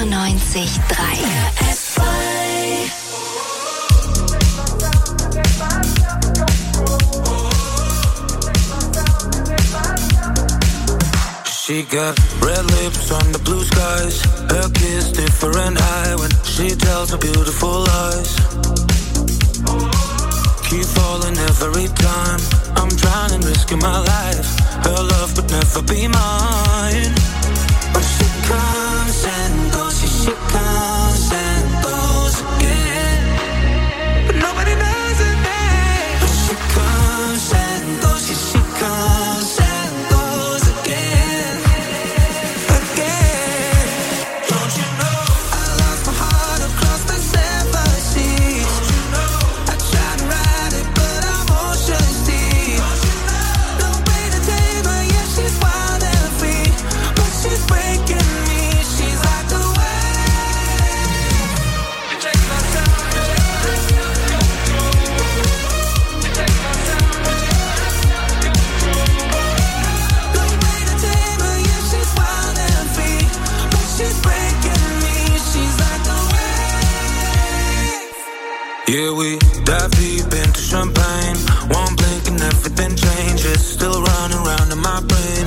94.3 She got red lips on the blue skies. Her kiss different eye when she tells her beautiful lies. Keep falling every time. I'm trying and risking my life. Her love would never be mine. But she comes and goes, she comes and goes again. But nobody knows her name. But she comes and goes, she comes and goes again. Again. Don't you know I lost my heart across the seven seas? Don't you know I tried to ride it but I'm ocean deep. Don't you know no way to tame her, yeah she's wild and free. But she's breaking me, she's like the wave. You take my time, you take my time, you take my time, no way to tame her, yeah she's wild and free. But she's breaking me, she's like the wave. Yeah, we dive deep into champagne. One blink and everything changes. Still running round in my brain.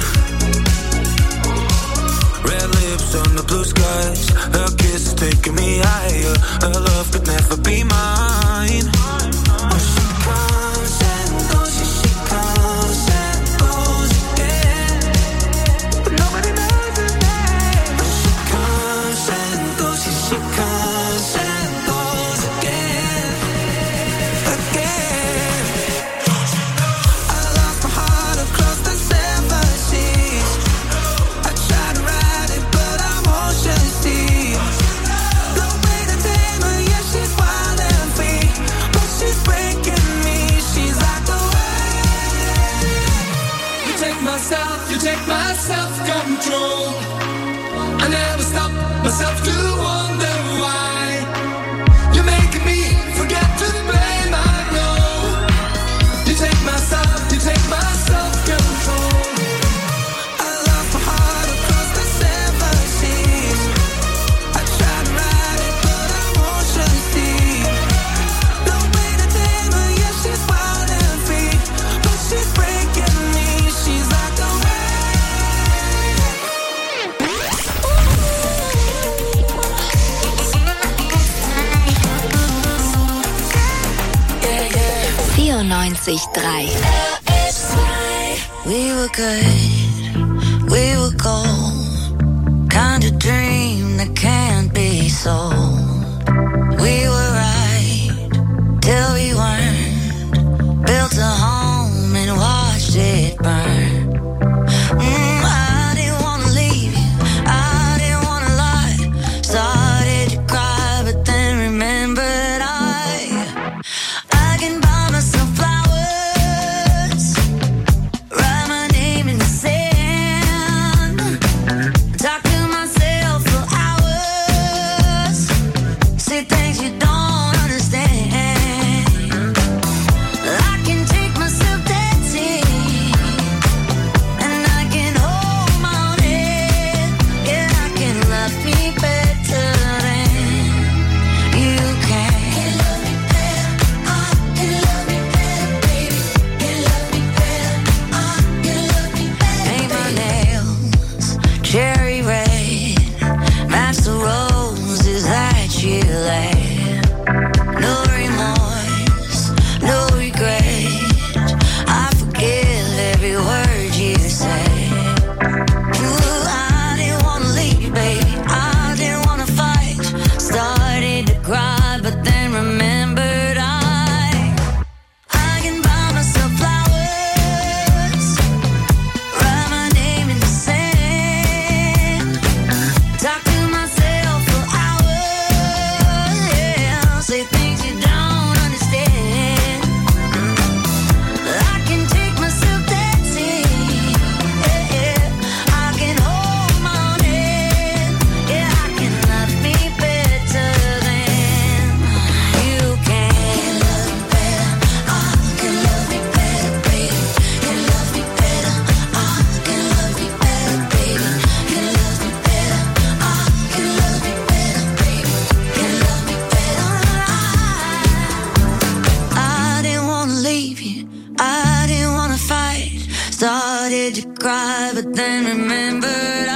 Red lips on the blue skies. Her kiss is taking me higher. Her love could never be mine. But she comes and goes, she comes and goes again. But nobody knows her name. But she comes and goes, she comes and goes again. Again. Don't you know I lost my heart across the seven seas? I tried to ride it but I'm ocean deep. No way to tame her, yeah she's wild and free. But she's breaking me, she's like the wave. You take my self-control. I never stop myself to wonder why. You're making me forget to blame, I know. You take my self-control. I lost my heart across the seven seas. I tried to ride it but I'm ocean deep. No way to tame her, yeah she's wild and free. But she's breaking me, she's like the wave. 94.3 We were good, we were gold. Kind of dream that can't be sold. We were right till we weren't. Built a home and watched it burn. I didn't wanna leave you, I didn't wanna lie. Started to cry but then remembered I can buy myself flowers, write my name in the sand. then remembered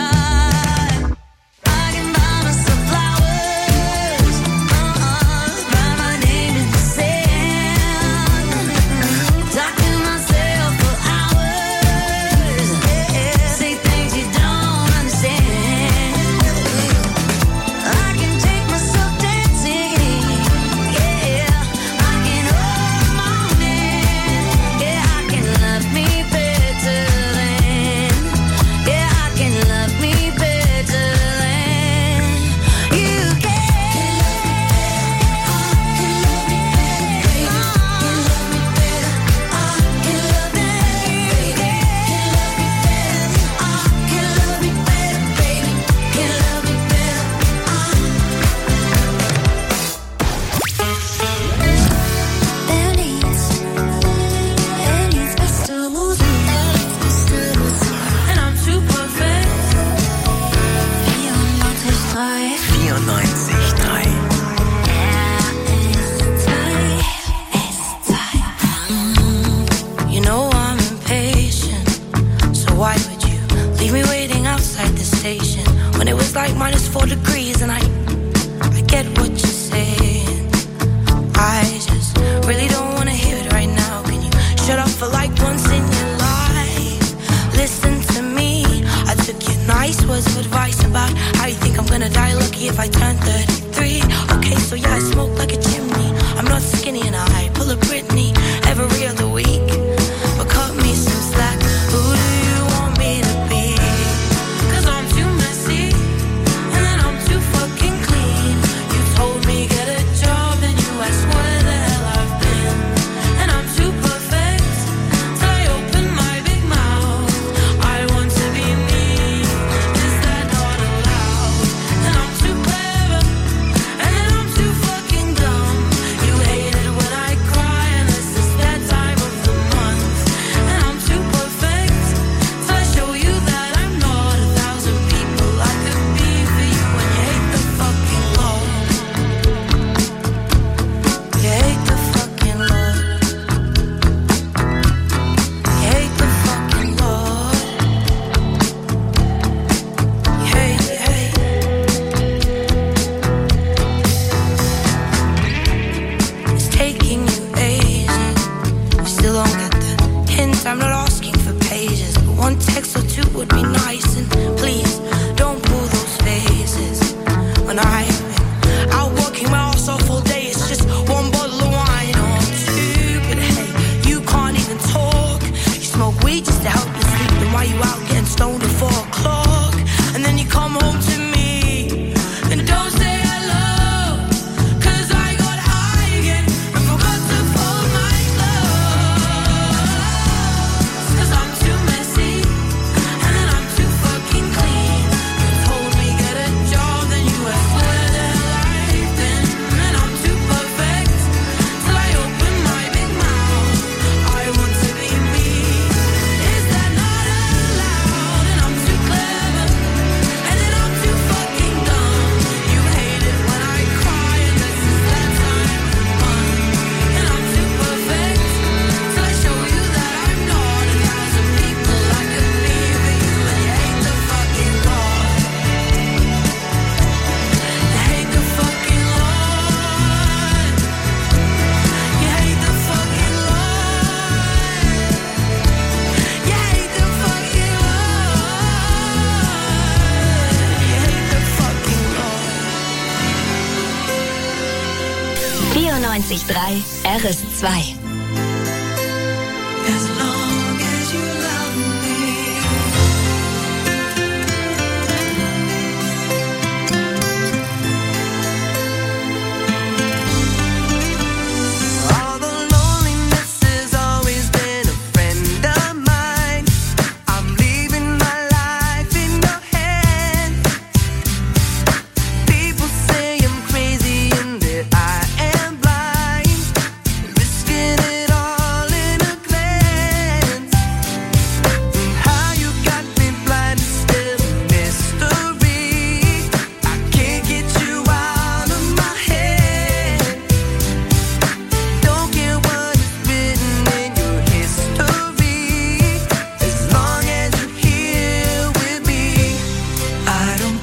RS2. Risking it all in a glance.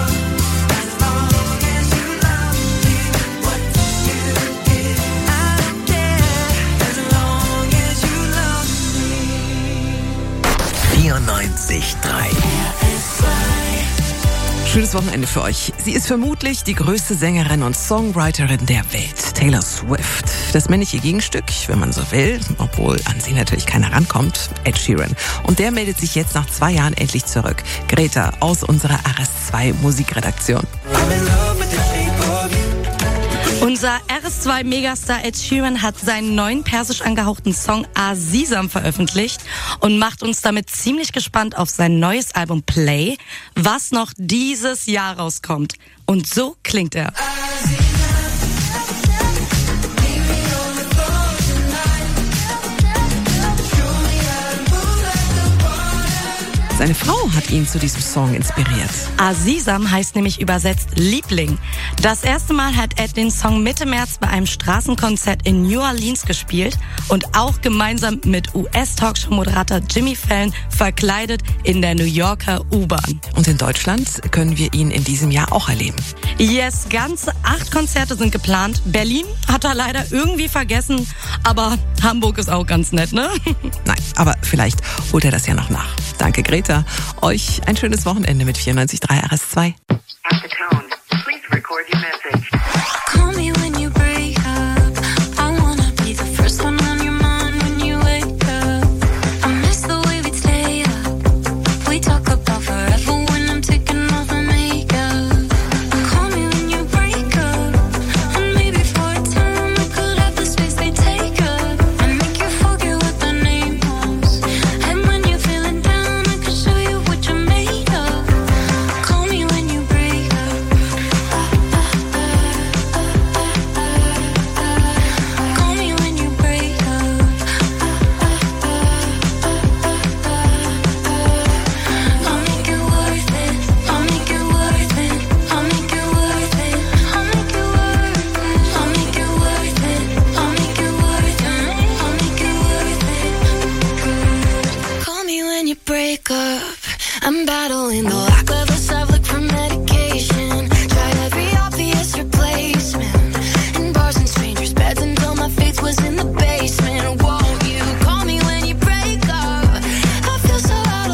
Schönes Wochenende für euch. Sie ist vermutlich die größte Sängerin und Songwriterin der Welt, Taylor Swift. Das männliche Gegenstück, wenn man so will, obwohl an sie natürlich keiner rankommt, Ed Sheeran. Und der meldet sich jetzt nach 2 Jahren endlich zurück. Greta aus unserer RS2 Musikredaktion. Unser RS2-Megastar Ed Sheeran hat seinen neuen persisch angehauchten Song Azizam veröffentlicht und macht uns damit ziemlich gespannt auf sein neues Album Play, was noch dieses Jahr rauskommt. Und so klingt er. Seine Frau hat ihn zu diesem Song inspiriert. Azizam heißt nämlich übersetzt Liebling. Das erste Mal hat Ed den Song Mitte März bei einem Straßenkonzert in New Orleans gespielt und auch gemeinsam mit US-Talkshow-Moderator Jimmy Fallon verkleidet in der New Yorker U-Bahn. Und in Deutschland können wir ihn in diesem Jahr auch erleben. Yes, ganze 8 Konzerte sind geplant. Berlin hat er leider irgendwie vergessen, aber Hamburg ist auch ganz nett, ne? Nein, aber vielleicht holt er das ja noch nach. Danke, Greta. Euch ein schönes Wochenende mit 94.3 RS2. At the tone, please record your message. Call me when you break up. I wanna be the first one on your mind when you wake up. I miss the way we'd stay up. We talk about forever when I'm taking off my makeup. Call me when you break up. And maybe for a time I could have the space they take up. And make you forget what the name was. And when you're feeling down, I can show you what you're made of. Call me when you break up. Call me when you break up. I'll make it worth it. I'll make it worth it. I'll make it worth it. I'll make it worth it. I'll make it worth it. I'll make it worth it. I'll make it worth it. Call me when you break up. I'm battling the lack of a self-look for medication. Tried every obvious replacement in bars and strangers' beds until my faith was in the basement. Won't you call me when you break up? I feel so out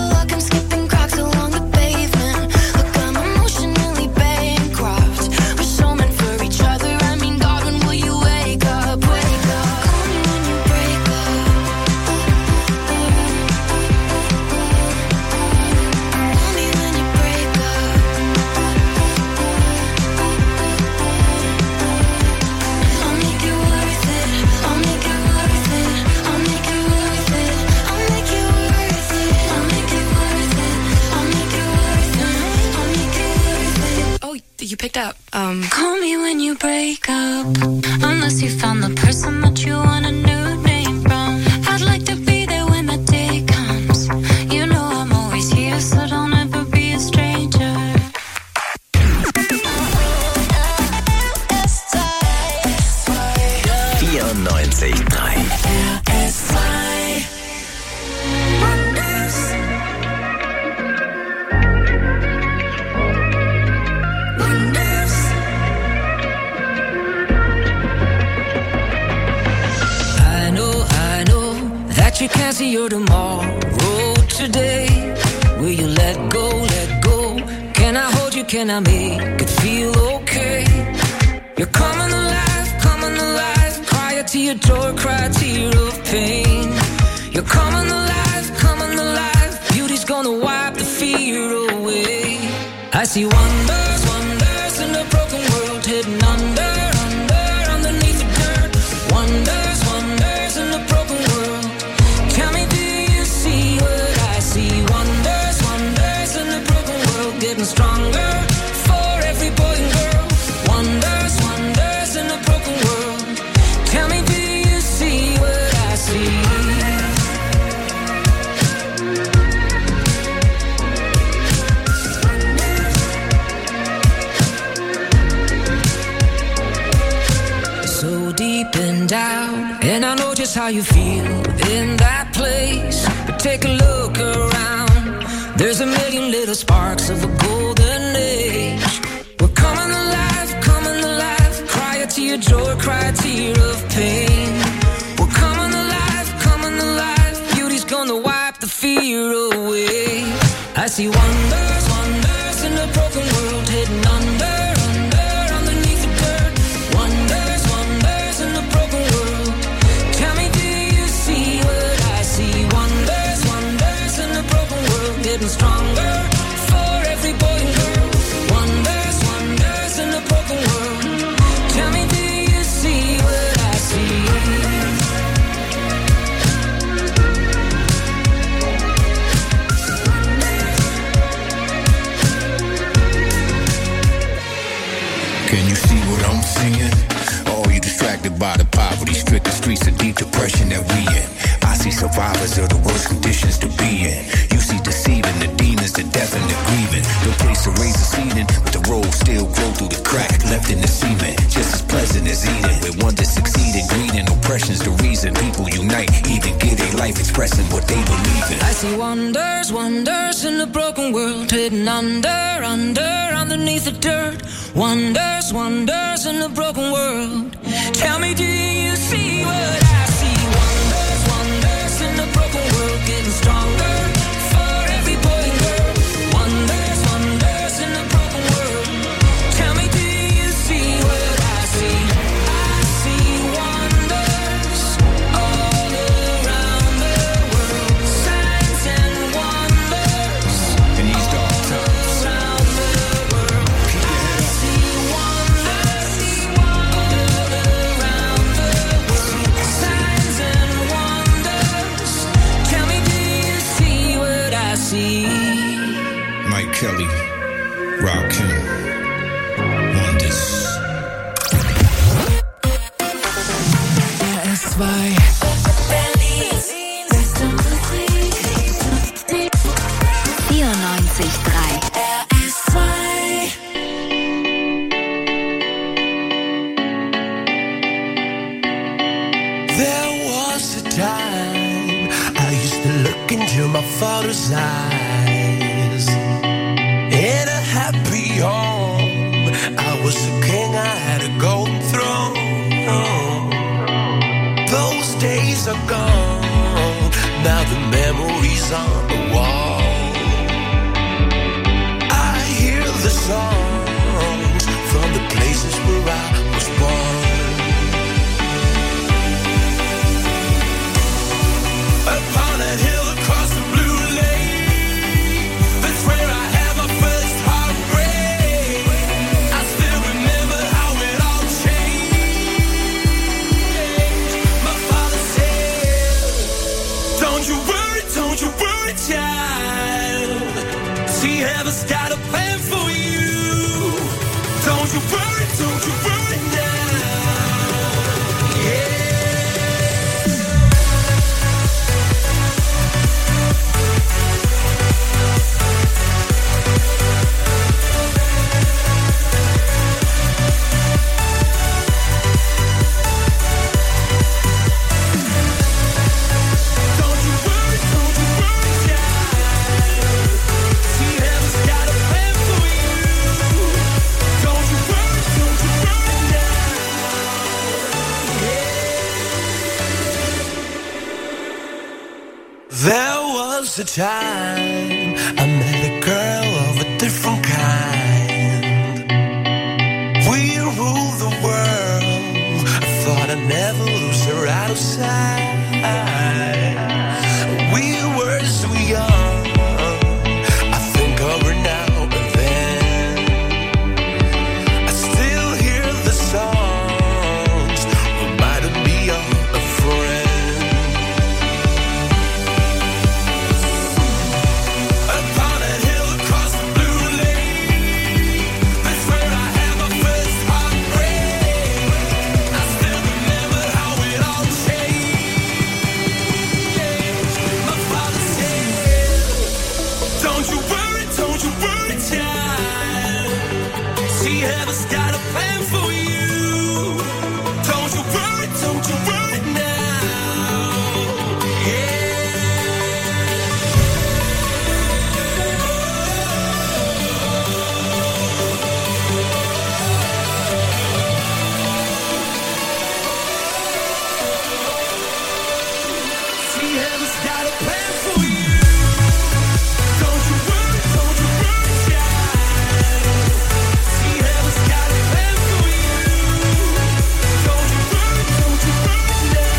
picked up. Call me when you break up, unless you found the person that you want a new name from. I'd like to be there when the day comes. You know I'm always here, so don't ever be a stranger. 94,3 You can't see your tomorrow today. Will you let go, let go? Can I hold you, can I make it feel okay? You're coming alive, cry a tear, joy, cry a tear of pain. You're coming alive, beauty's gonna wipe the fear away. I see wonders, wonders in a broken world, hidden under, underneath the dirt. Wonders, wonders in a broken world. Tell me, do you see what I see? Wonders, wonders in a broken world, getting stronger for every boy and girl. Wonders, wonders in a broken world. Tell me, do you see what I see? So deep and down, and I know just how you feel in that place. But take a look around, there's a million little sparks of a golden age. We're coming alive, cry a tear, joy, cry a tear of pain. We're coming alive, beauty's gonna wipe the fear away. I see wonders, wonders in a broken world, hidden under, underneath the dirt. Wonders, wonders in a broken world. Tell me, do you see what I see? Wonders, wonders in a broken world, getting stronger for every boy and girl. Wonders, wonders in a broken world. Tell me, do you see what I see? Can you see what I'm seeing? Oh, you distracted by the poverty, stricken streets and deep depression that we in. I see survivors of the worst conditions to be in. You see deceiving the demons, the death and the grieving. No place to raise a seeding, but the road still grow through the crack left in the cement. Just as pleasant as eating. With one that succeeded, greed and oppression's the reason people unite, even give their life expressing what they believe in. I see wonders, wonders in a broken world, hidden under, underneath the dirt. Wonders, wonders in a broken world. Tell me, do you see what I see? Wonders, wonders in a broken world, getting stronger for every boy and girl. Wonders, wonders in a broken world. Tell me, do you see what I see? I see wonders all around the world. Signs and wonders In these dark times, around the world. I see wonders all around the world. Signs and wonders. Tell me, do you see what I see? Mike Kelly, Rakim, Wonders. RS2 There was a time I used to look into my father's eyes. In a happy home, I was a king, I had a golden throne. Those days are gone, now the memories on the wall. I hear the songs from the places where I was born. Upon a hill across the blue lake, that's where I had my first heartbreak. I still remember how it all changed. My father said, don't you worry, child. See, heaven's got a plan for you. Don't was a time I met a girl of a different kind. We rule the world. I thought I'd never lose her out of sight. We were so young. I think of her now and then. I still hear the songs reminding me of a friend. Heaven's got a plan for you. Don't you worry now. See, heaven's got a plan for you. Don't you worry, child. See, heaven's got a plan for you. Don't you worry now.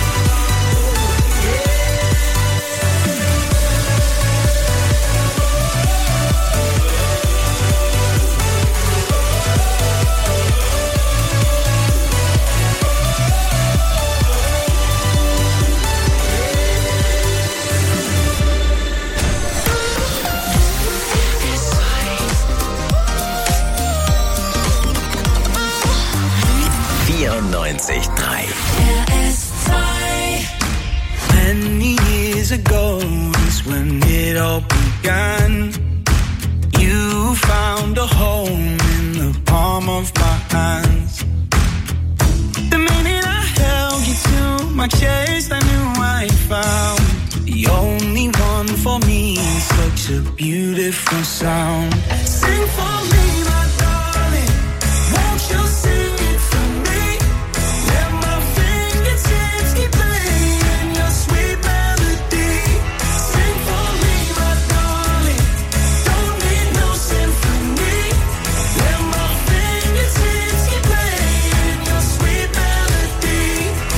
Many years ago is when it all began. You found a home in the palm of my hands. The minute I held you to my chest, I knew I found the only one for me. Such a beautiful sound. Sing for me, my darling. Won't you sing it for me? Let my fingertips keep playing your sweet melody. Sing for me, my darling. Don't need no symphony. Let my fingertips keep playing your sweet melody.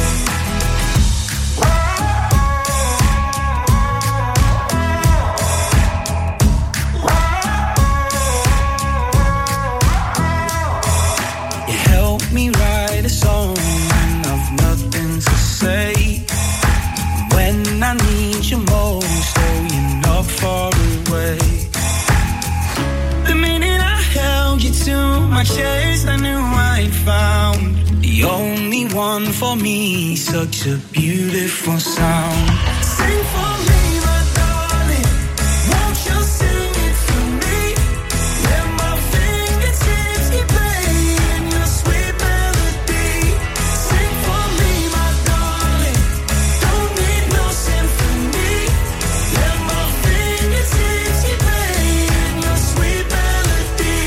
You help me write a song when I've nothing to say. When I need you most, oh, you're not far away. The minute I held you to my chest, I knew I'd found the only one for me. Such a beautiful sound. Sing for me, my darling. Won't you sing it for me? Let my fingertips keep playing your sweet melody. Sing for me, my darling. Don't need no symphony. Let my fingertips keep playing your sweet melody.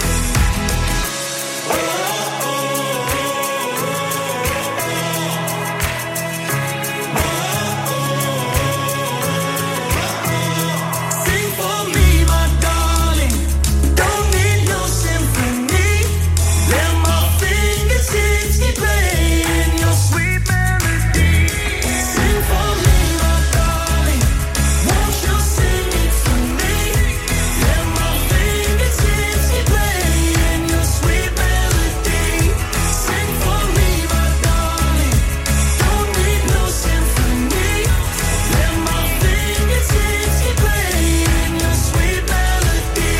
Sing for me, my darling. Don't need no symphony. Let my fingertips keep playing your sweet melody. Sing for me, my darling. Won't you sing it for me? Let my fingertips keep playing your sweet melody. Sing for me, my darling. Don't need no symphony. Let my fingertips keep playing your sweet melody.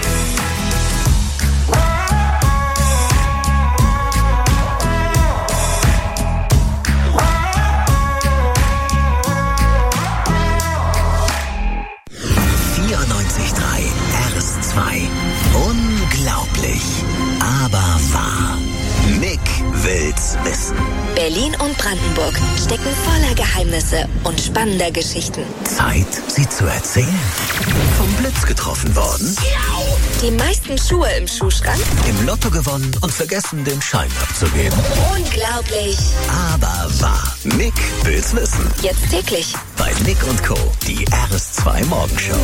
94.3 RS2. Unglaublich, aber wahr. Mick will's wissen. Berlin und Brandenburg stecken voller Geheimnisse und spannender Geschichten. Zeit, sie zu erzählen. Vom Blitz getroffen worden, Die meisten Schuhe im Schuhschrank? im Lotto gewonnen und vergessen, den Schein abzugeben. Unglaublich. Aber wahr. Mick will's wissen. Jetzt täglich. Bei Bei Nick & Co. Die RS2 Morgenshow.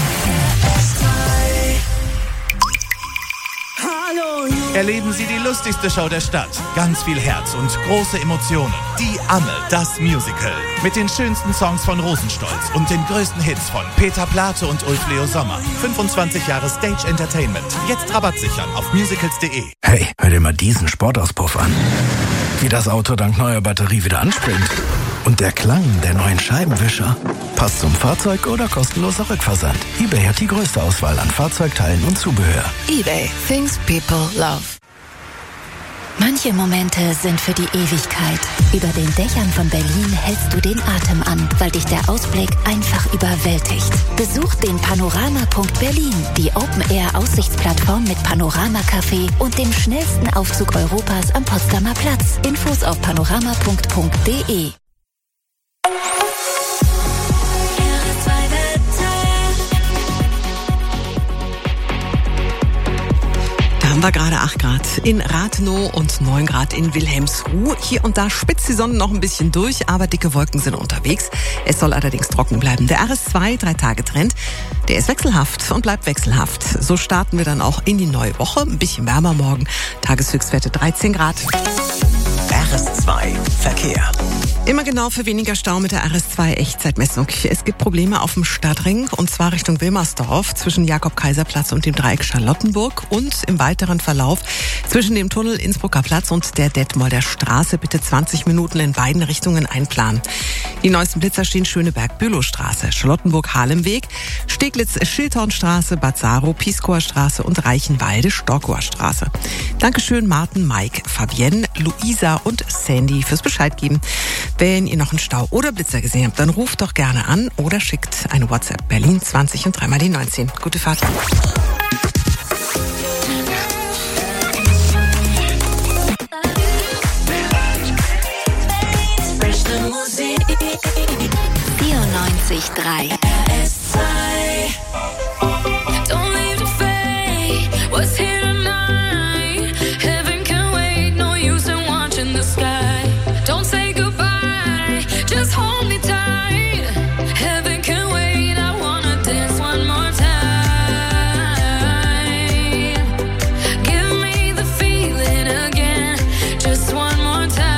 Erleben Sie die lustigste Show der Stadt. Ganz viel Herz und große Emotionen. Die Amme, das Musical. Mit den schönsten Songs von Rosenstolz und den größten Hits von Peter Plate und Ulf Leo Sommer. 25 Jahre Stage Entertainment. Jetzt Rabatt sichern auf musicals.de. Hey, hör dir mal diesen Sportauspuff an. Wie das Auto dank neuer Batterie wieder anspringt. Und der Klang der neuen Scheibenwischer. Passt zum Fahrzeug oder kostenloser Rückversand. eBay hat die größte Auswahl an Fahrzeugteilen und Zubehör. eBay. Things people love. Manche Momente sind für die Ewigkeit. Über den Dächern von Berlin hältst du den Atem an, weil dich der Ausblick einfach überwältigt. Besuch den Panorama.Punkt Berlin, die Open-Air-Aussichtsplattform mit Panorama-Café und dem schnellsten Aufzug Europas am Potsdamer Platz. Infos auf panorama.de. Haben wir gerade 8 Grad in Rathenow und 9 Grad in Wilhelmsruh. Hier und da spitzt die Sonne noch ein bisschen durch, aber dicke Wolken sind unterwegs. Es soll allerdings trocken bleiben. Der RS2 3-Tage-Trend, der ist wechselhaft und bleibt wechselhaft. So starten wir dann auch in die neue Woche. Ein bisschen wärmer morgen. Tageshöchstwerte 13 Grad. RS2 Verkehr. Immer genau für weniger Stau mit der RS2 Echtzeitmessung. Es gibt Probleme auf dem Stadtring und zwar Richtung Wilmersdorf zwischen Jakob-Kaiser-Platz und dem Dreieck Charlottenburg und im weiteren Verlauf zwischen dem Tunnel Innsbrucker Platz und der Detmolder Straße. Bitte 20 Minuten in beiden Richtungen einplanen. Die neuesten Blitzer stehen Schöneberg-Bülowstraße, Charlottenburg-Halemweg, Steglitz-Schildhornstraße, Bad Saro, Pieskauer Straße und Reichenwalde-Storkower Straße. Dankeschön Martin, Mike, Fabienne, Luisa und Sandy fürs Bescheid geben. Wenn ihr noch einen Stau oder Blitzer gesehen habt, dann ruft doch gerne an oder schickt eine WhatsApp Berlin 20 und 3 mal die 19. Gute Fahrt. Musik 94.3 RS2. Don't leave the fade. What's here tonight? Heaven can wait. No use in watching the sky. Don't say goodbye. Just hold me tight. Heaven can wait. I wanna dance one more time. Give me the feeling again. Just one more time.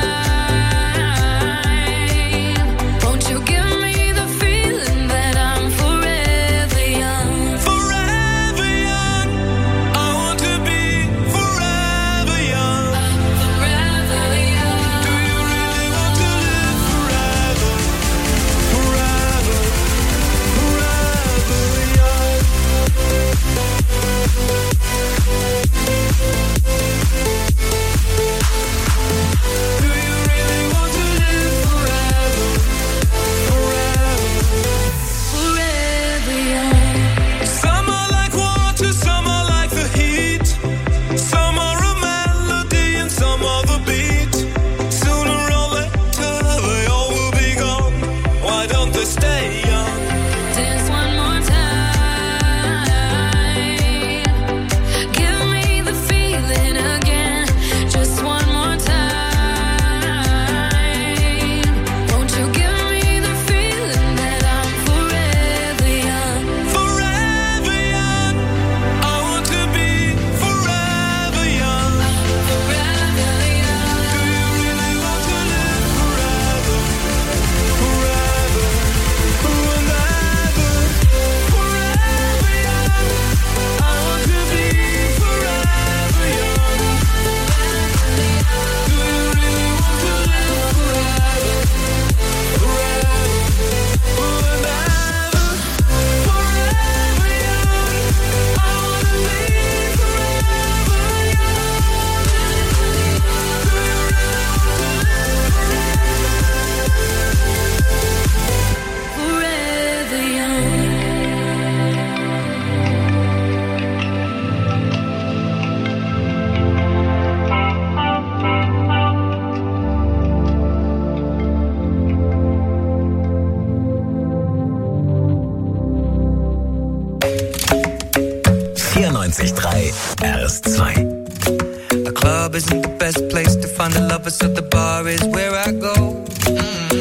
RS2. A club isn't the best place to find a lover, so the bar is where I go. Me and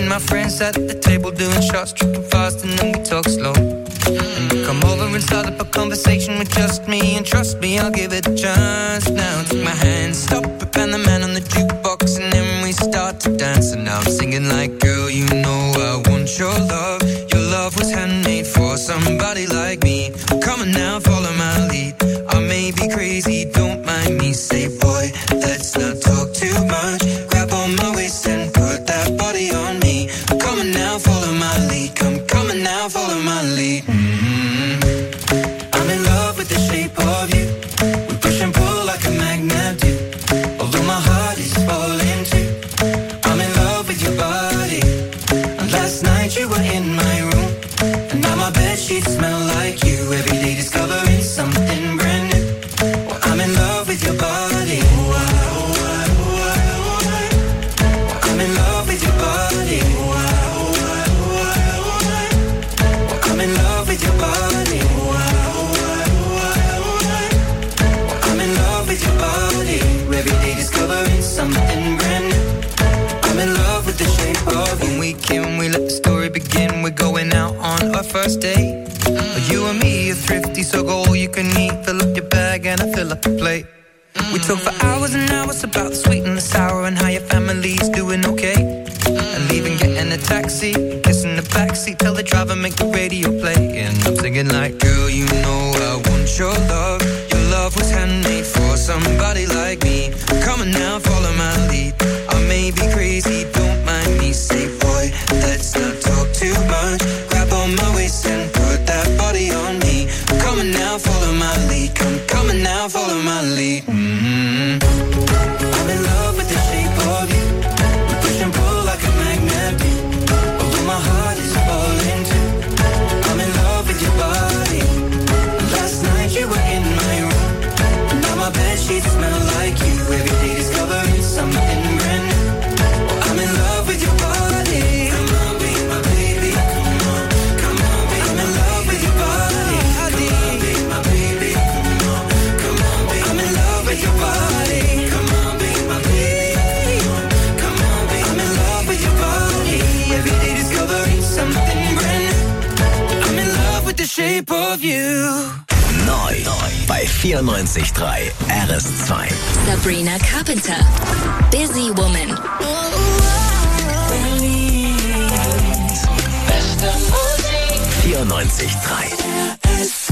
and my friends at the table doing shots, tripping fast, and then we talk slow. And you come over and start up a conversation with just me, and trust me, I'll give it a chance. Now take my hand, stop it, and the man on the jukebox, and then we start to dance. And now I'm singing like, girl, you know I want your love. Your love was handmade for somebody like me. Come on now, follow my lead. I may be crazy, don't mind me. Say, boy, let's not talk too much. Grab on my waist and put that body on me. Come on now, follow my lead. Come on now, follow my lead. I'm in love with the shape of you. We push and pull like a magnet do. Although my heart is falling too. I'm in love with your body. And last night you were in my room, and now my bedsheets smell like you. Every day discovering something brand new. Well, I'm in love with your body. I'm in love with your body. I'm in love with your body. I'm in love with your body. Every day discovering something brand new. I'm in love with the shape of you. When we came, we let the story begin. We're going out on our first date. You and me are thrifty, so go all you can eat. Fill up your bag and I fill up the plate. We talk for hours and hours about the sweet and the sour, and how your family's doing okay. And leaving, getting a taxi, kissing the backseat, tell the driver make the radio play. And I'm singing like, girl, you know I want your love. Your love was handmade for somebody like me. Come on now, follow my lead. I may be crazy, don't mind me. Say, boy, let's not talk too much. Grab on my waist and put that body on me. Come on now, follow my lead. Come on now, follow my lead. I'm in love with the shape of you. We push and pull like a magnet do. Although my heart is falling too. I'm in love with your body. Last night you were in my room, and now my bedsheets smell like you. Every day discovering something brand new. I'm in love with your body. Come on, be my baby. Come on, come on, be. I'm in love with your body. Come on, be my baby. Come on, come on, be. I'm in love with your body. Come on, be my baby. Come on, be. I'm in love with your body. Every day discovering something brand new. I'm in love with the shape of you. Neu bei 94.3 RS2. Sabrina Carpenter, Busy Woman. Beste Musik. 94.3 RS2.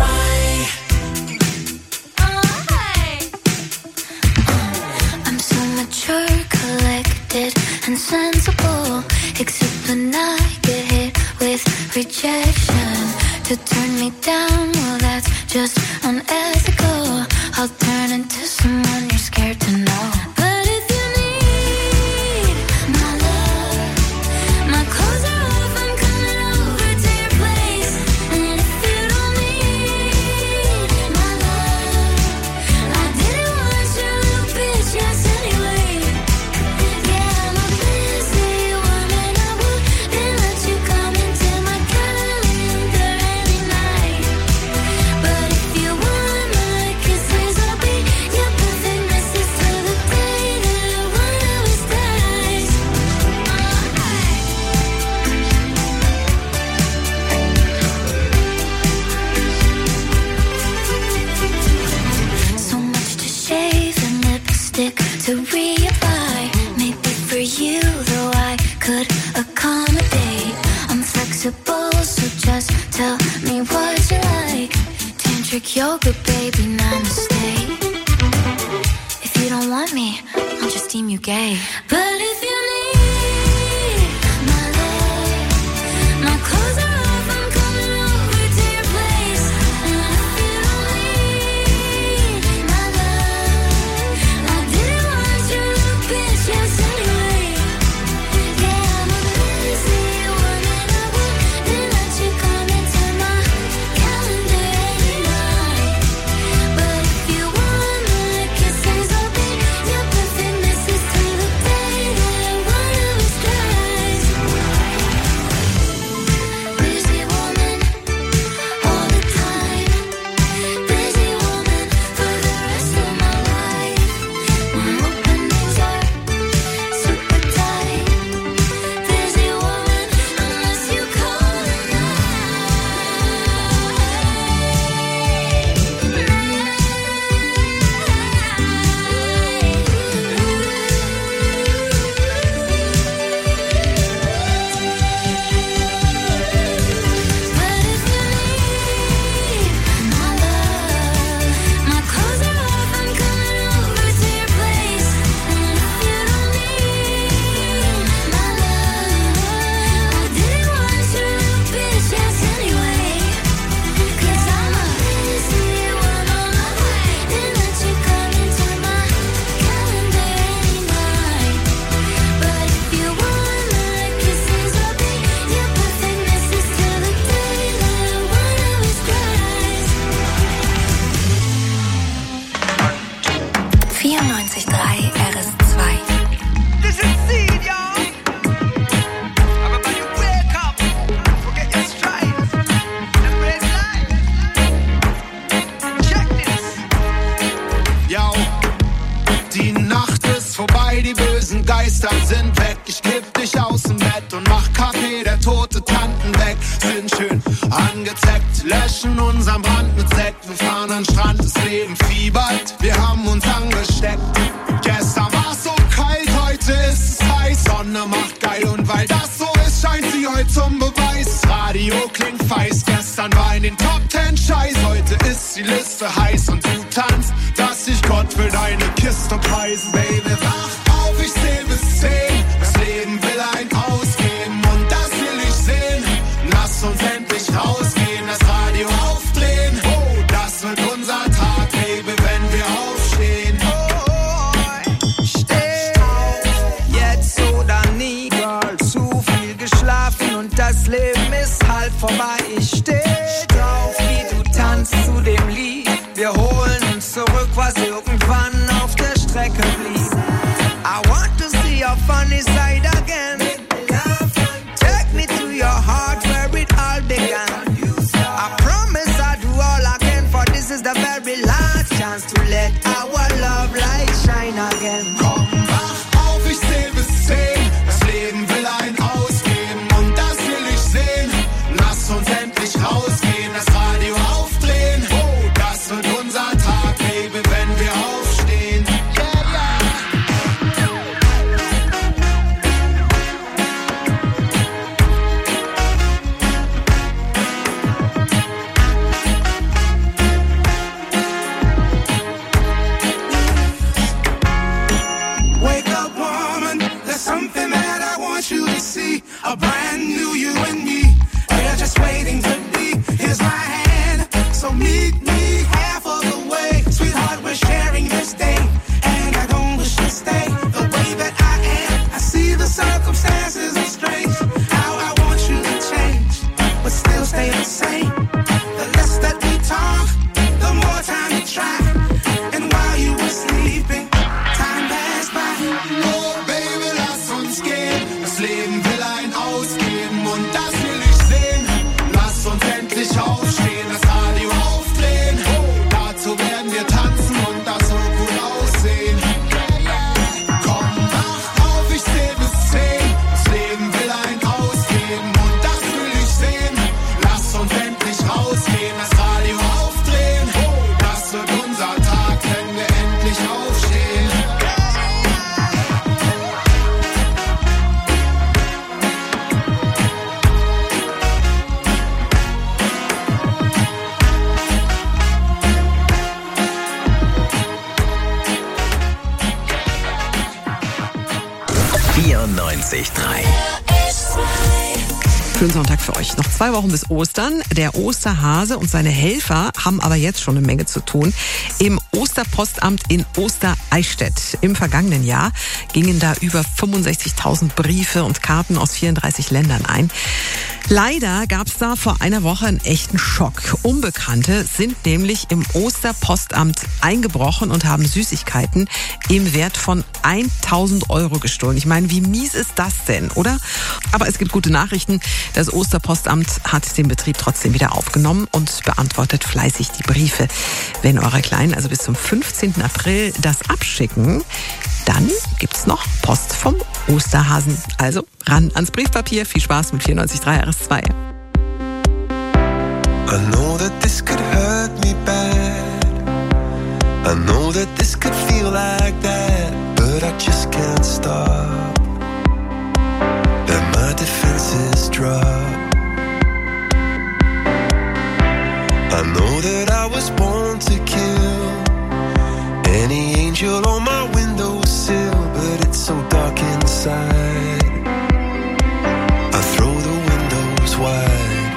I'm so mature, collected, and sensible. Except when I get hit with rejection. To turn me down, well that's just unethical. I'll turn into someone you're scared to know. But if you need my love, my clothes are off, I'm coming over to your place. And if you don't need my love, I didn't want your little bitch yes anyway. Yeah, I'm a busy woman, I wouldn't let you come into my calendar any night. But if you want my kisses, I'll be your perfect missus till the day that one of us dies. So much to shave and lipstick to reapply. Maybe for you, though I could accommodate. I'm flexible, so just tell me what you like. Tantric yoga, baby, namaste. If you don't want me, I'll just deem you gay. But if you need my love, my clothes are off, I'm coming over to your place. And if you don't need my love, I didn't want your little bitch yes anyway. Yeah, I'm a busy woman, I wouldn't let you come into my calendar any night. But if you want my kisses, I'll be your perfect missus till the day that Geister sind weg. Ich kipp dich aus dem Bett und mach Kaffee, der tote Tanten weg. Sind schön angezeckt, löschen unseren Brand mit Sekt. Wir fahren an den Strand, das Leben fiebert, wir haben uns angesteckt. Gestern war's so kalt, heute ist es heiß. Sonne macht geil und weil das so ist, scheint sie heute zum Beweis. Radio klingt feist, gestern war in den Top 10 Scheiß. Heute ist die Liste heiß und du tanzt, dass sich Gott für deine Kiste preisen. Baby, wach auf, ich zähl bis 10. Das Leben will ein ausgeben und das will ich sehen. Lass uns endlich rausgehen, das Radio aufdrehen. Oh, das wird unser Tag, Baby, wenn wir aufstehen. Steh auf, jetzt oder nie, Girl. Zu viel geschlafen und das Leben ist halt vorbei. Ich steh drauf, wie du tanzt zu dem Lied. Wir holen uns zurück, was irgendwann auf der Strecke blieb. I want to see your funny side again. Take me to your heart where it all began. I promise I'll do all I can, for this is the very last chance to let our love light shine again. Komm, wach auf, ich zähl bis 10. Das Leben will ein ausgeben und das will ich sehen. Lass uns endlich rausgehen, das Radio aufdrehen. Oh, das wird unser Tag, Baby, wenn wir aufstehen. Wake up, woman, there's something that I want you to see. A brand new you and me. We're just waiting to be. Here's my hand, so meet me half of the way. Sweetheart, we're sharing this day, and I don't wish to stay the way that I am. I see the circumstances are strange. How I want you to change, but still stay the same. The less that we talk, the more time we try. And while you were sleeping, time passed by. Oh, Baby, lass uns gehen. Das Leben will ein ausgeben und das will ich sehen. Lass uns endlich aufstehen, das Radio aufdrehen. Oh, dazu werden wir tanzen und das so gut aussehen. Komm, wach auf, ich zähl bis 10. Das Leben will ein ausgeben und das will ich sehen. Lass uns endlich rausgehen, das Radio aufdrehen. Oh, das wird unser Tag, wenn wir endlich aufstehen. Schönen Sonntag für euch. Noch 2 Wochen bis Ostern. Der Osterhase und seine Helfer haben aber jetzt schon eine Menge zu tun. Im Osterpostamt in Ostereichstätt. Im vergangenen Jahr gingen da über 65.000 Briefe und Karten aus 34 Ländern ein. Leider gab es da vor einer Woche einen echten Schock. Unbekannte sind nämlich im Osterpostamt eingebrochen und haben Süßigkeiten im Wert von 1.000 Euro gestohlen. Ich meine, wie mies ist das denn, oder? Aber es gibt gute Nachrichten. Das Osterpostamt hat den Betrieb trotzdem wieder aufgenommen und beantwortet fleißig die Briefe. Wenn eure Kleinen also bis zum 15. April das abschicken, dann gibt's noch Post vom Osterhasen. Also ran ans Briefpapier. Viel Spaß mit 94.3 RS2. I know that this could hurt me bad. I know that this could feel like that, but I just can't stop. And my defenses drop. I know that I was born to kill any angel on my windowsill, but it's so dark inside. I throw the windows wide.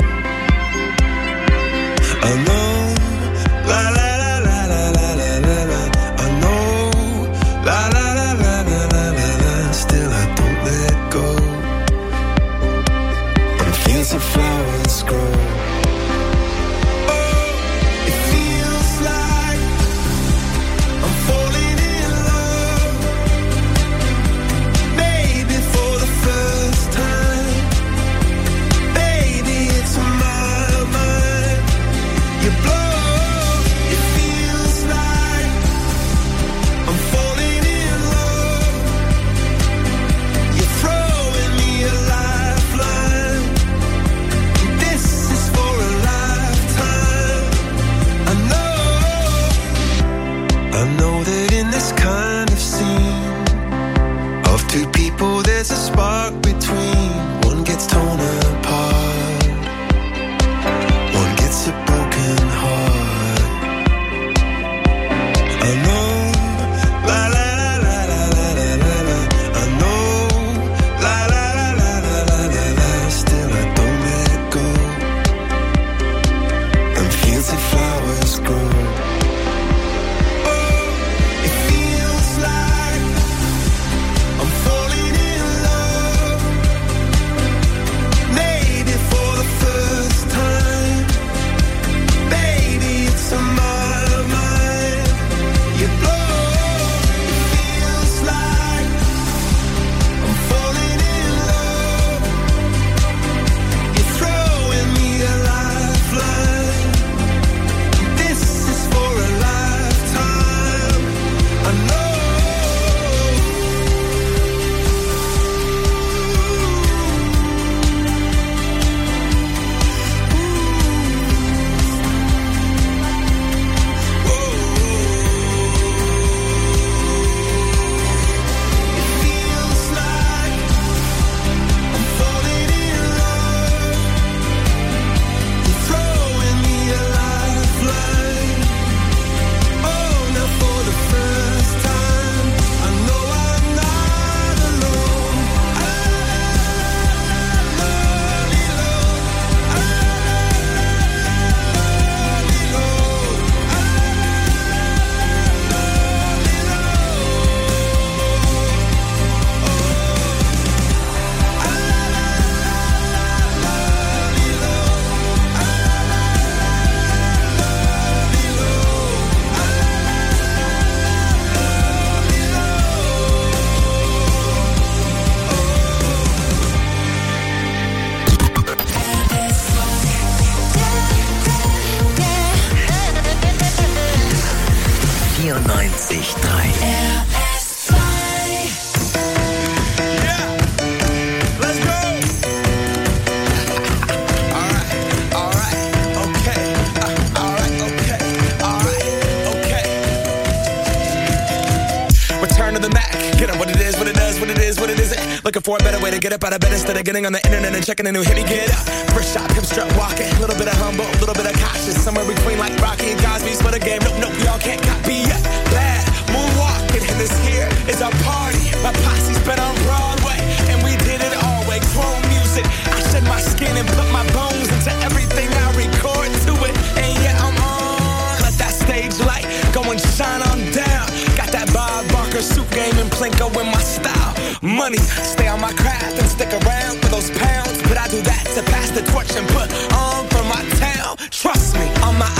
I know, la la la la la la la la la. I know, la la la la la la la la. Still I don't let go. And fields of flowers grow. Oh, it feels like I'm falling in love. 94,3. Looking for a better way to get up out of bed instead of getting on the internet and checking a new hit. Me get up, first shot, hip strut walking, a little bit of humble, a little bit of cautious, somewhere between like Rocky and Cosby's for the game. Nope, y'all can't copy yet. Bad moonwalking, and this here is our party. My posse's been on Broadway, and we did it all way. Chrome music, I shed my skin and put my bones into everything I record to it. And yeah, I'm on. Let that stage light go and shine on down. Got that Bob Barker suit game and Plinko in my style. Money, stay on my craft and stick around for those pounds. But I do that to pass the torch and put on for my town. Trust me, on my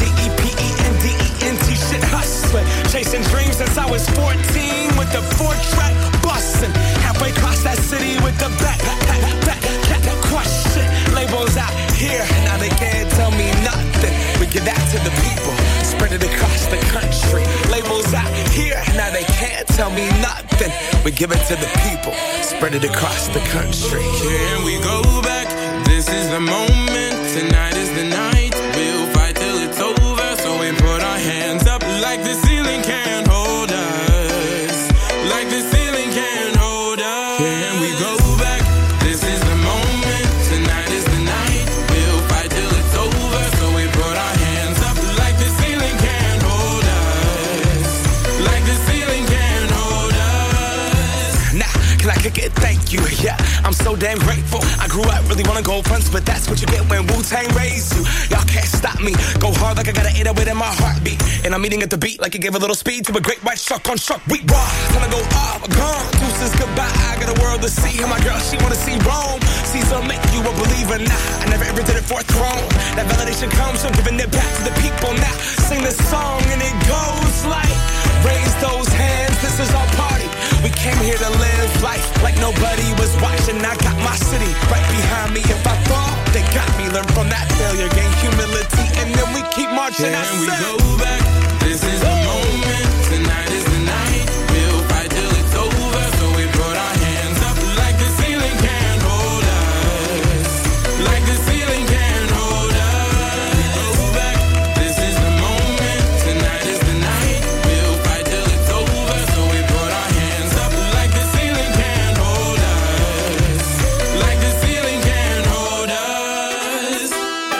INDEPENDENT shit hustling. Chasing dreams since I was 14 with the 4-track bustin'. Halfway across that city with the back question. Labels out here, now they can't tell me nothing. We give that to the people, spread it across the country. Labels out here, now they can't tell me nothing. We give it to the people, spread it across the country. Can we go back? This is the moment, tonight is the night. We'll fight till it's over, so we put our hands up like the ceiling can't hold us. Like the ceiling can't hold us. Can we go back? This is the moment, tonight is the night. We'll fight till it's over, so we put our hands up like the ceiling can't hold us. Like the ceiling can't hold us. Nah, can I kick it? Thank you, yeah, I'm so damn grateful. I grew up really wanna go fronts, but that's what you get when Wu-Tang raised you. Y'all can't stop me, go hard like I got an 808 in my heartbeat. And I'm eating at the beat like it gave a little speed to a great white shark on shark. We raw, time to go off, gone. Deuces goodbye, I got a world to see. And my girl, she wanna see Rome. Caesar make you a believer, nah, I never ever did it for a throne. That validation comes from giving it back to the people. Now, sing this song and it goes like, raise those hands, this is our party. We came here to live life like nobody was watching. I got my city right behind me. If I fall, they got me. Learn from that failure, gain humility, and then we keep marching. Can we go back? This is the moment. Tonight is the night. We'll fight till it's over. So we put our hands up like the ceiling can't hold us. Like the ceiling can't hold us. Go back. This is the moment. Tonight is the night. We'll fight till it's over. So we put our hands up like the ceiling can't hold us. Like the ceiling can't hold us.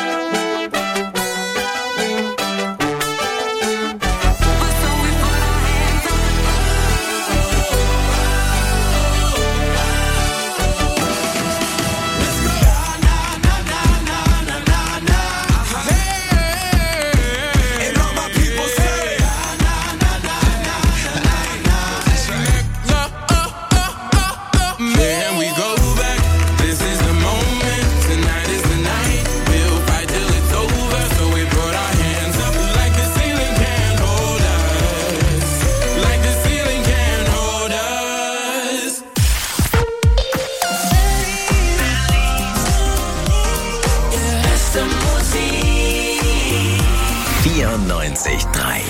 Can we go back? This is the moment. Tonight is the night. We'll fight till it's over. So we put our hands up like the ceiling can't hold us. Like the ceiling can't hold us. 94,3.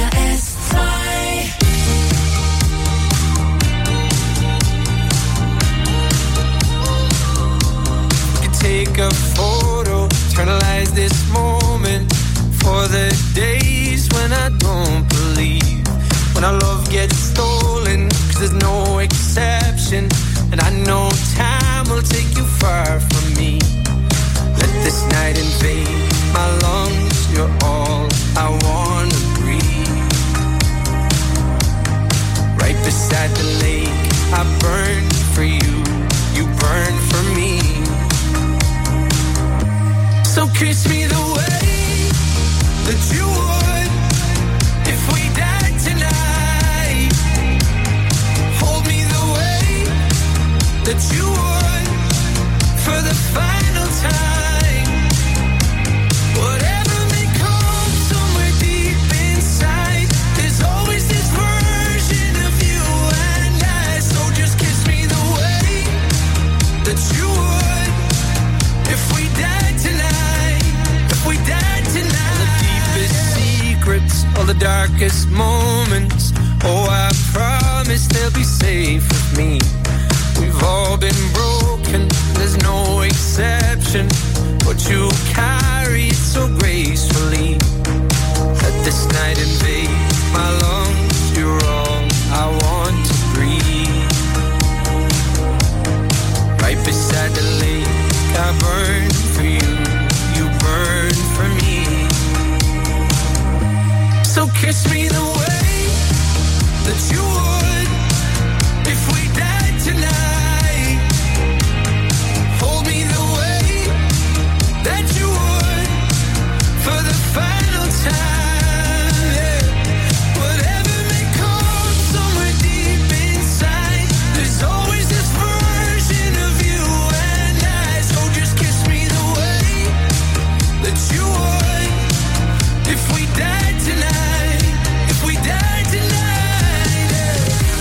Take a photo, eternalize this moment for the days when I don't believe, when our love gets stolen, 'cause there's no exception, and I know time will take you far from me. Let this night invade my lungs, you're all I wanna breathe. Right beside the lake, I burn for you, you burn for me. So kiss me the way that you would all the darkest moments. Oh, I promise they'll be safe with me. We've all been broken, there's no exception, but you carry it so gracefully. Let this night invade my lungs, you're all I want to breathe. Right beside the lake, I burn for you, you burn for me. So kiss me the way that you would if we died tonight. Hold me the way that you would for the final time. Yeah. Whatever may come somewhere deep inside, there's always this version of you and I. So just kiss me the way that you would if we died tonight. If we died tonight, yeah.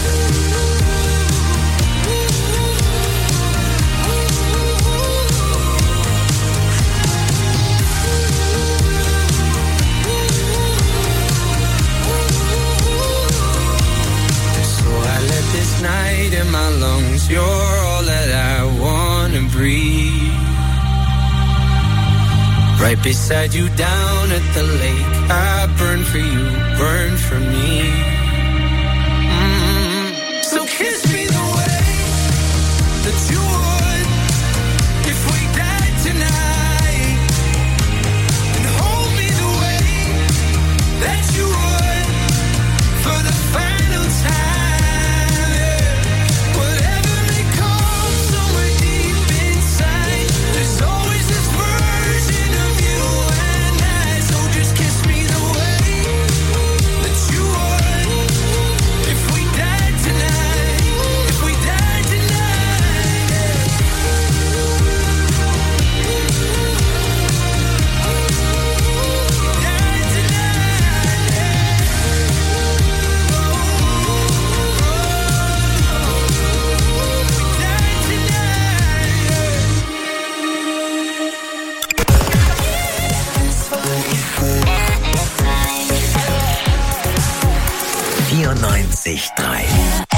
So I let this night in my lungs, you're all that I wanna breathe. Right beside you down at the lake, I burn for you, burn for me. So kiss me the way that you would if we died tonight, and hold me the way that you would for the final time. Yeah. Whatever may come somewhere deep inside, there's always this version of you and I. So just kiss me the way that you would if we died tonight. If we died tonight, yeah. Died tonight, yeah. Died tonight. 94.3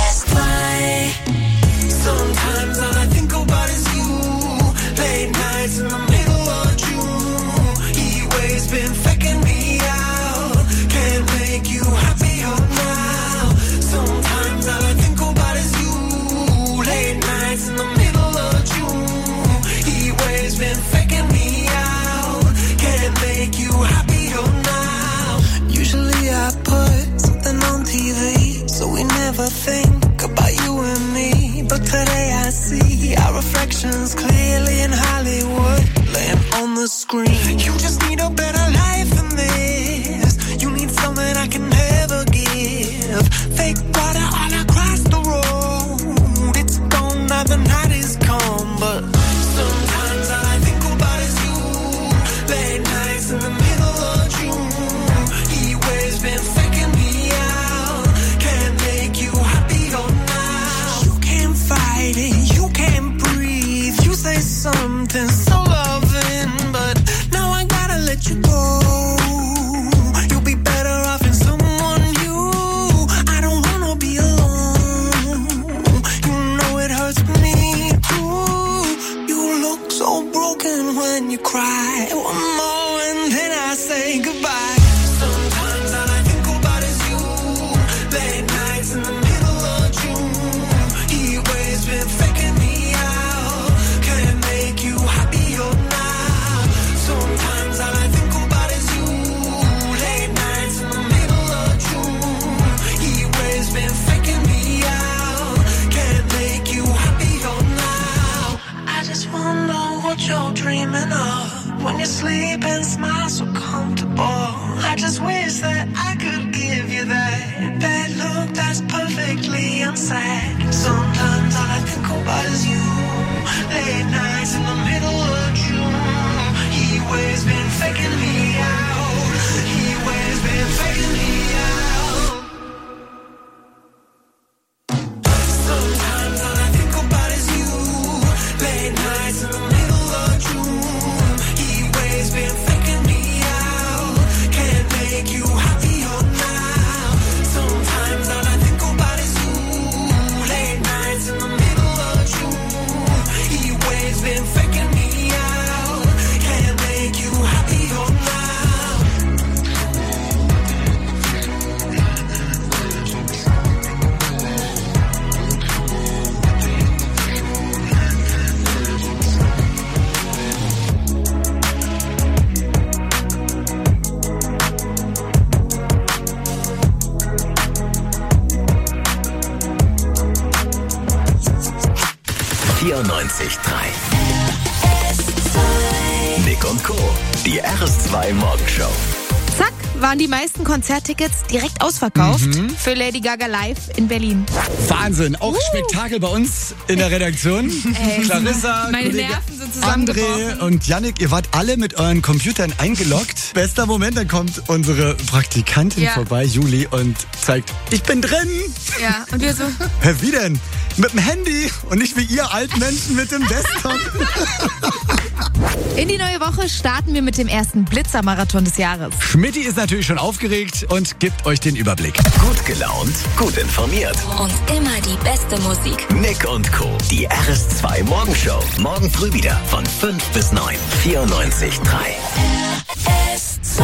Sometimes all I think about is you. Late nights in the middle of June. Heat waves been faking me out. Can't make you happier now. Sometimes all I think about is you. Late nights in the middle of June. Heat waves been faking me out. Can't make you happier now. Usually I put something on TV, so we never think about you and me. But today I see our reflections clearly in Hollywood, laying on the screen. You just need a better life than this. You need something I can never give. Fake water all across the road. It's gone now, the night is come. But sometimes all I think about is you. Late nights in the middle of June. Heat waves been faking me out. Can't make you happier now. You can't fight it, you can't breathe. You say something so loving, but now I gotta let you go. You'll be better off in someone new. I don't wanna be alone. You know it hurts me too. You look so broken when you cry. One more and then I say goodbye. Sometimes all I think about is you. Late nights in the middle of June. Heat waves been faking me out. Can't make you happier now. Sometimes all I think about is you. Late nights in the middle of June. Heat waves been faking me out. Can't make you happier now. I just wonder what you're dreaming of when you sleep and smile so comfortable. I just wish that I could give you that look that's perfectly unsaid. Sometimes all I think about is you. Late nights in the middle of June. Heat waves been faking me out. Heat waves been faking me out. Sometimes all I think about is you. Late nights in the middle of June. Heat waves been faking me out. Can't make you happier 94.3. Nick und Co. Die RS2 Morgenshow. Zack, waren die meisten Konzerttickets direkt ausverkauft für Lady Gaga live in Berlin. Wahnsinn, auch Spektakel bei uns in der Redaktion. Clarissa, meine Kollege Nerven sind zusammengebrochen. André und Yannick, ihr wart alle mit euren Computern eingeloggt. Bester Moment, dann kommt unsere Praktikantin vorbei, Juli, und zeigt, ich bin drin. Ja, und wir so... Hä, wie denn? Mit dem Handy und nicht wie ihr alten Menschen mit dem Desktop. In die neue Woche starten wir mit dem ersten Blitzer-Marathon des Jahres. Schmidti ist natürlich schon aufgeregt und gibt euch den Überblick. Gut gelaunt, gut informiert. Und immer die beste Musik. Nick und Co. Die RS2 Morgenshow. Morgen früh wieder von 5 bis 9. 94.3. RS2.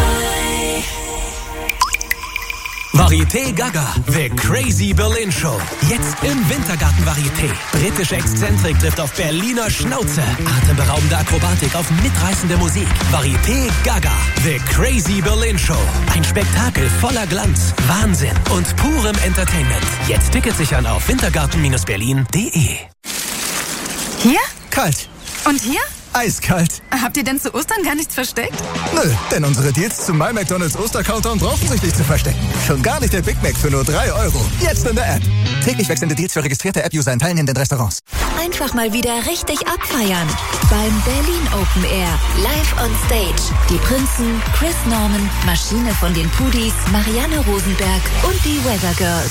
Varieté Gaga, The Crazy Berlin Show. Jetzt im Wintergarten Varieté. Britische Exzentrik trifft auf Berliner Schnauze. Atemberaubende Akrobatik auf mitreißende Musik. Varieté Gaga, The Crazy Berlin Show. Ein Spektakel voller Glanz, Wahnsinn und purem Entertainment. Jetzt Tickets sichern auf wintergarten-berlin.de. Hier? Kalt. Und hier? Eiskalt. Habt ihr denn zu Ostern gar nichts versteckt? Nö, denn unsere Deals zum My McDonald's Oster-Countdown brauchen sich nicht zu verstecken. Schon gar nicht der Big Mac für nur 3 €. Jetzt in der App. Täglich wechselnde Deals für registrierte App-User in teilnehmenden Restaurants. Einfach mal wieder richtig abfeiern. Beim Berlin Open Air. Live on Stage. Die Prinzen, Chris Norman, Maschine von den Pudis, Marianne Rosenberg und die Weather Girls.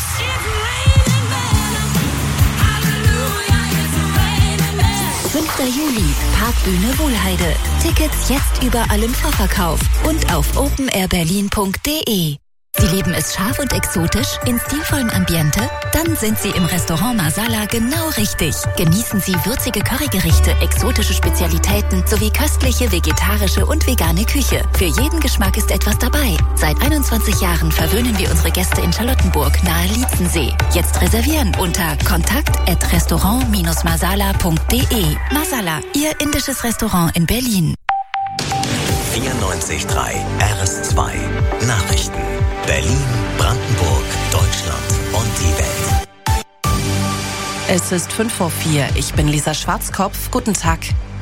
5. Juli, Parkbühne Wohlheide. Tickets jetzt überall im Vorverkauf und auf openairberlin.de. Sie lieben es scharf und exotisch, in stilvollem Ambiente? Dann sind Sie im Restaurant Masala genau richtig. Genießen Sie würzige Currygerichte, exotische Spezialitäten sowie köstliche vegetarische und vegane Küche. Für jeden Geschmack ist etwas dabei. Seit 21 Jahren verwöhnen wir unsere Gäste in Charlottenburg nahe Lietzensee. Jetzt reservieren unter kontakt@restaurant-masala.de. Masala, Ihr indisches Restaurant in Berlin. 94.3 RS2 Nachrichten. Berlin, Brandenburg, Deutschland und die Welt. Es ist 5:04 Uhr. Ich bin Lisa Schwarzkopf. Guten Tag.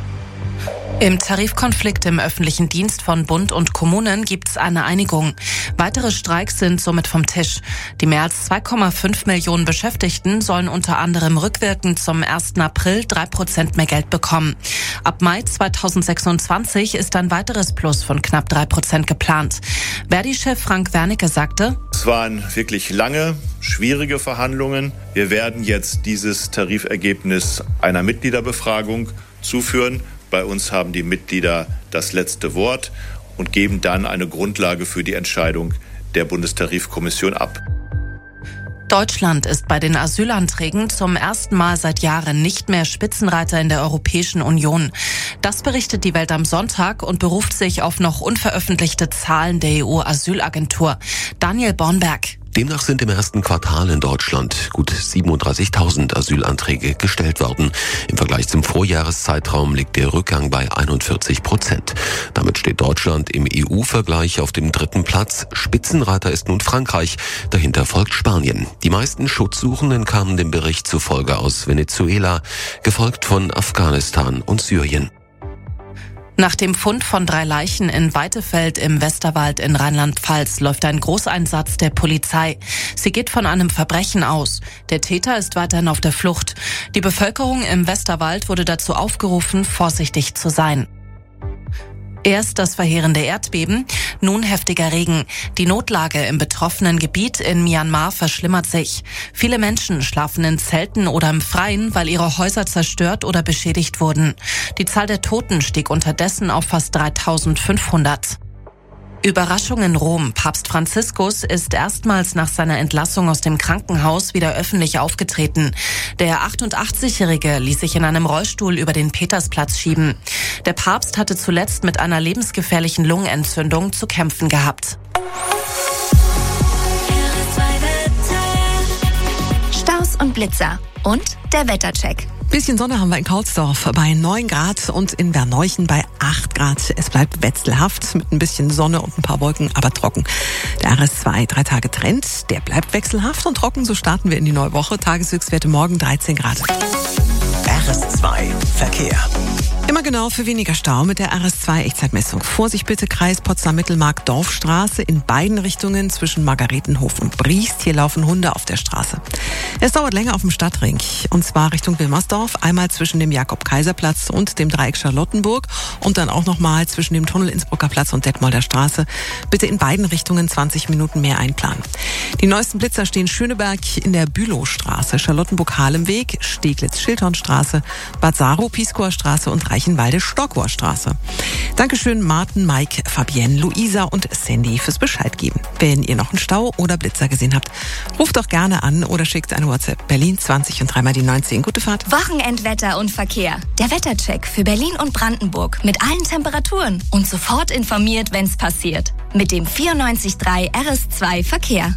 Im Tarifkonflikt im öffentlichen Dienst von Bund und Kommunen gibt es eine Einigung. Weitere Streiks sind somit vom Tisch. Die mehr als 2,5 Millionen Beschäftigten sollen unter anderem rückwirkend zum 1. April 3% mehr Geld bekommen. Ab Mai 2026 ist ein weiteres Plus von knapp 3% geplant. Verdi-Chef Frank Wernicke sagte: Es waren wirklich lange, schwierige Verhandlungen. Wir werden jetzt dieses Tarifergebnis einer Mitgliederbefragung zuführen. Bei uns haben die Mitglieder das letzte Wort und geben dann eine Grundlage für die Entscheidung der Bundestarifkommission ab. Deutschland ist bei den Asylanträgen zum ersten Mal seit Jahren nicht mehr Spitzenreiter in der Europäischen Union. Das berichtet die Welt am Sonntag und beruft sich auf noch unveröffentlichte Zahlen der EU-Asylagentur. Daniel Bornberg. Demnach sind im ersten Quartal in Deutschland gut 37.000 Asylanträge gestellt worden. Im Vergleich zum Vorjahreszeitraum liegt der Rückgang bei 41%. Damit steht Deutschland im EU-Vergleich auf dem 3. Platz. Spitzenreiter ist nun Frankreich. Dahinter folgt Spanien. Die meisten Schutzsuchenden kamen dem Bericht zufolge aus Venezuela, gefolgt von Afghanistan und Syrien. Nach dem Fund von 3 Leichen in Weitefeld im Westerwald in Rheinland-Pfalz läuft ein Großeinsatz der Polizei. Sie geht von einem Verbrechen aus. Der Täter ist weiterhin auf der Flucht. Die Bevölkerung im Westerwald wurde dazu aufgerufen, vorsichtig zu sein. Erst das verheerende Erdbeben, nun heftiger Regen. Die Notlage im betroffenen Gebiet in Myanmar verschlimmert sich. Viele Menschen schlafen in Zelten oder im Freien, weil ihre Häuser zerstört oder beschädigt wurden. Die Zahl der Toten stieg unterdessen auf fast 3.500. Überraschung in Rom. Papst Franziskus ist erstmals nach seiner Entlassung aus dem Krankenhaus wieder öffentlich aufgetreten. Der 88-Jährige ließ sich in einem Rollstuhl über den Petersplatz schieben. Der Papst hatte zuletzt mit einer lebensgefährlichen Lungenentzündung zu kämpfen gehabt. Staus und Blitzer und der Wettercheck. Bisschen Sonne haben wir in Kaulsdorf bei 9 Grad und in Verneuchen bei 8 Grad. Es bleibt wechselhaft mit ein bisschen Sonne und ein paar Wolken, aber trocken. Der RS2 3-Tage-Trend, der bleibt wechselhaft und trocken. So starten wir in die neue Woche. Tageshöchstwerte morgen 13 Grad. RS2 Verkehr. Immer genau für weniger Stau mit der RS2 Echtzeitmessung. Vorsicht bitte, Kreis Potsdam-Mittelmark, Dorfstraße in beiden Richtungen zwischen Margaretenhof und Briest. Hier laufen Hunde auf der Straße. Es dauert länger auf dem Stadtring, und zwar Richtung Wilmersdorf, einmal zwischen dem Jakob-Kaiser-Platz und dem Dreieck Charlottenburg und dann auch nochmal zwischen dem Tunnel Innsbrucker Platz und Detmolder Straße. Bitte in beiden Richtungen 20 Minuten mehr einplanen. Die neuesten Blitzer stehen Schöneberg in der Bülowstraße, Charlottenburg-Halemweg, Steglitz-Schildhornstraße, Bad Saro, Pieskauer Straße und Reichenwalde-Stockower Straße. Dankeschön Martin, Mike, Fabienne, Luisa und Sandy fürs Bescheid geben. Wenn ihr noch einen Stau oder Blitzer gesehen habt, ruft doch gerne an oder schickt eine WhatsApp. Berlin 20 und 3 mal die 19. Gute Fahrt. Wochenendwetter und Verkehr. Der Wettercheck für Berlin und Brandenburg mit allen Temperaturen und sofort informiert, wenn's passiert. Mit dem 94.3 RS2 Verkehr.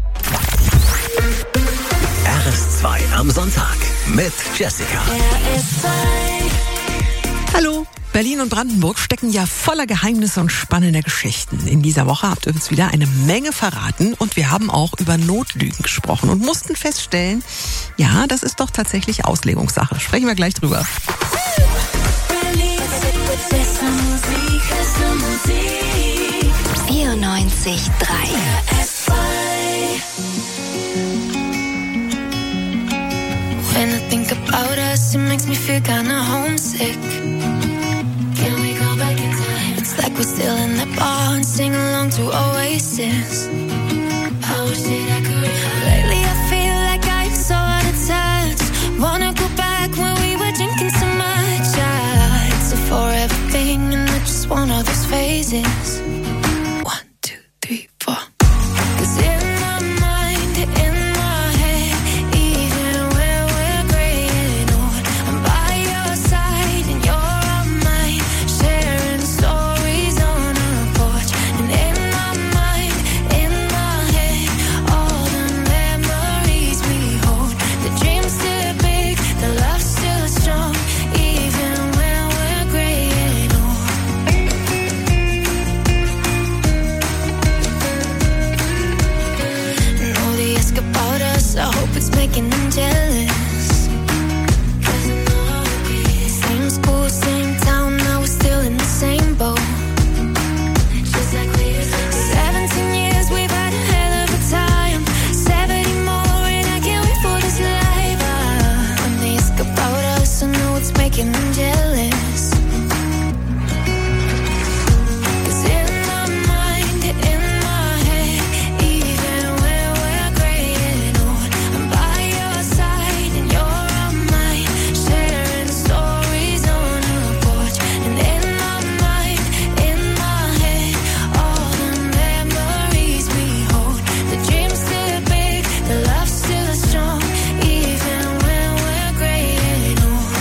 RS2 am Sonntag mit Jessica. Hallo. Berlin und Brandenburg stecken ja voller Geheimnisse und spannender Geschichten. In dieser Woche habt ihr uns wieder eine Menge verraten und wir haben auch über Notlügen gesprochen und mussten feststellen, ja, das ist doch tatsächlich Auslegungssache. Sprechen wir gleich drüber. Berlin, 94.3 When I think about us, it makes me feel kinda homesick. Can we go back in time? It's like we're still in that bar and sing along to Oasis. I wish that I could. Lately I feel like I'm so out of touch. Wanna go back when we were drinking so much. It's a forever thing and I just want all those phases. 1, 2, 3, 4. 'Cause in my mind, in my head, even when we're graying old, I'm by your side and you're on mine, sharing stories on a porch. And in my mind, in my head, all the memories we hold. The dream's still big, the love's still strong, even when we're graying old. And all they ask about us, I hope it's making them jealous. 'Cause I know how it is. Same school, same town, now we're still in the same boat. Just like we used to be. 17 years, we've had a hell of a time. 70 more, and I can't wait for this life. When they ask about us, I know it's making them jealous. 'Cause in my mind, in my head, even when we're graying old, I'm by your side and you're on mine, sharing stories on a porch. And in my mind, in my head, all the memories we hold. The dream's still big, the love's still strong, even when we're graying old.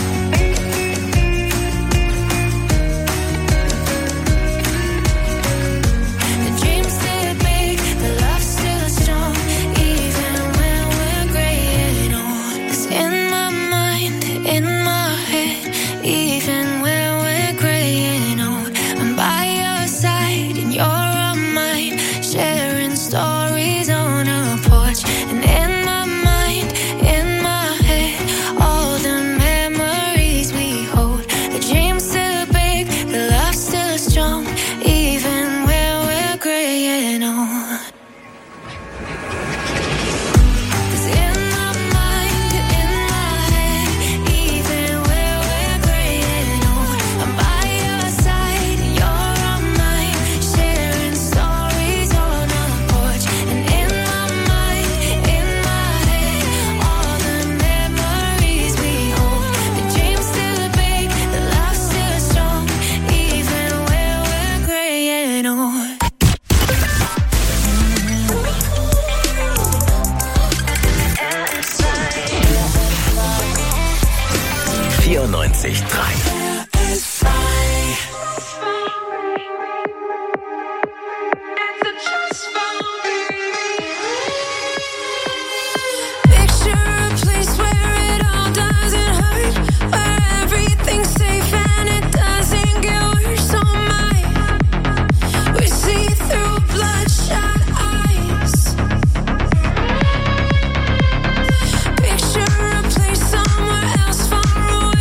The dream's still big, the love's still strong, even when we're graying old. 'Cause in my mind, in my head, even when we're graying old, I'm by your side and you're on mine, sharing stories on a porch. And in my mind, in my head, all the memories we hold. The dream's still big, the love's still strong, even when we're graying old. 'Cause in my mind, in my head, even when we're graying old, I'm by your side and you're on mine, sharing stories on a porch. And in my mind, in my head, all the memories we hold. The dream's still big, the love's still strong, even when we're graying old. 94.3 Picture a place where it all doesn't hurt, where everything's safe and it doesn't get worse. Oh my, we see through bloodshot eyes. Picture a place somewhere else far away.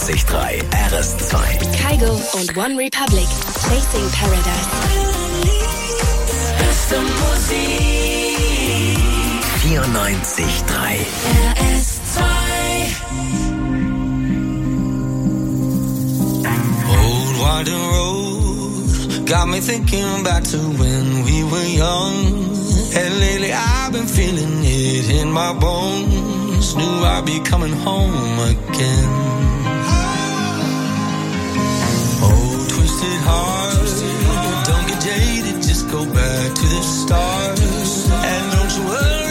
94.3 RS2. Kygo und One Republic. Chasing Paradise. Beste Musik. 94.3 RS2. Old winding road got me thinking back to when we were young. And lately I've been feeling it in my bones. Knew I'd be coming home again. Oh, twisted heart, don't get jaded, just go back to the start. And don't you worry